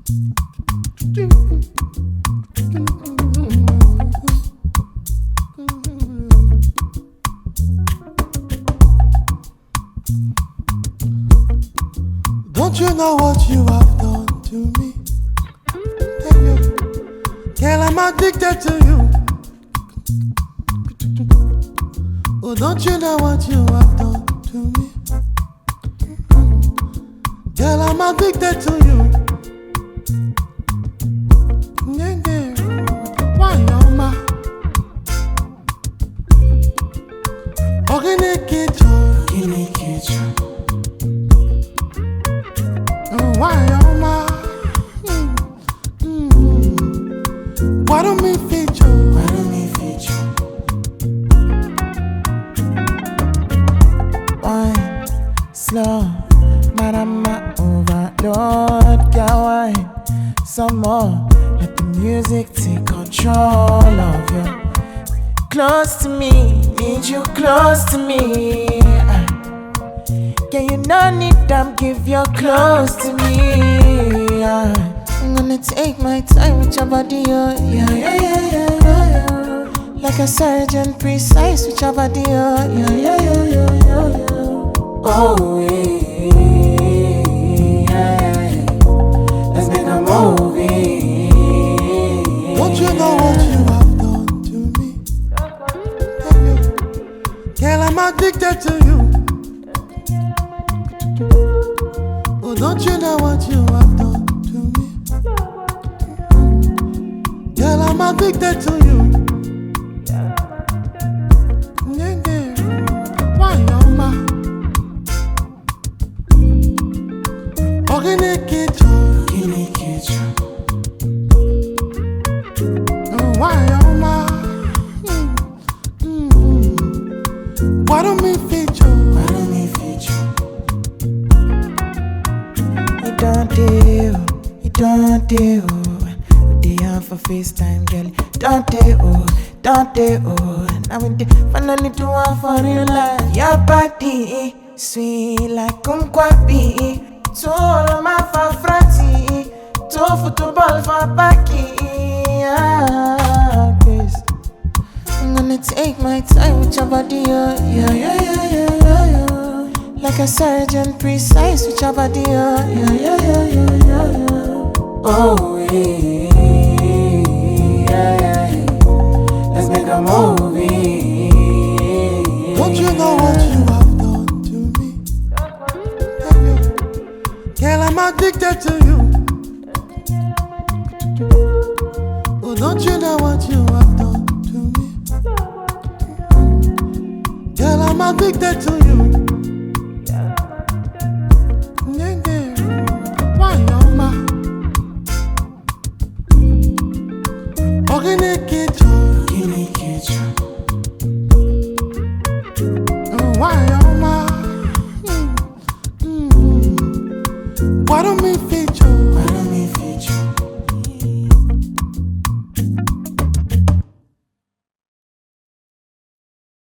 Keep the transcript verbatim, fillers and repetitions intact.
Don't you know what you have done to me? Tell you, girl, I'm addicted to you. Oh, don't you know what you have done to me? Girl, I'm addicted to you. Yeah, yeah. Why, you're my organic kitchen. Organic kitchen. Why am I? Mm, mm. Why don't we feature? Why don't we feature? Wine, slow, marama overload. Girl, wine, some more. Let the music take control of you. Close to me, need you close to me. Yeah, you no need them, give your close to me. Yeah. I'm gonna take my time with your body, oh yeah, yeah, yeah, yeah, yeah, yeah. Like a surgeon, precise with your body, oh yeah, yeah, yeah, yeah, yeah, yeah. Oh yeah, yeah, yeah. Let's make a movie. Don't you know what you have done to me? Tell you, girl, I'm addicted to you. Oh, don't you know what you have done to me? Girl, I'm addicted to you. Yeah, yeah. Why, you're my organic kitchen. Organic kitchen. Oh, why, you're my mm, mm. Why don't we feature? Why don't we feature? You don't do, you don't do. We dey have for FaceTime, girl. Don't do, don't do. Now we dey finally do one for real life. Your body sweet like kumquabi. Too my for frati, too football for baki. Yeah, please. I'm gonna take my time with your body, oh yeah, yeah, yeah, yeah, yeah, yeah. Like a surgeon, precise with your body, oh yeah, yeah, yeah, yeah, yeah, yeah. Oh yeah, yeah, yeah. Let's make a movie. Don't you know what you have done to me? Tell you, girl, I'm addicted to you. Oh, don't you know what you have done to me? Girl, I'm addicted to you. Yeah, yeah. Why, you're my organic kitchen. Organic kitchen. Oh, why,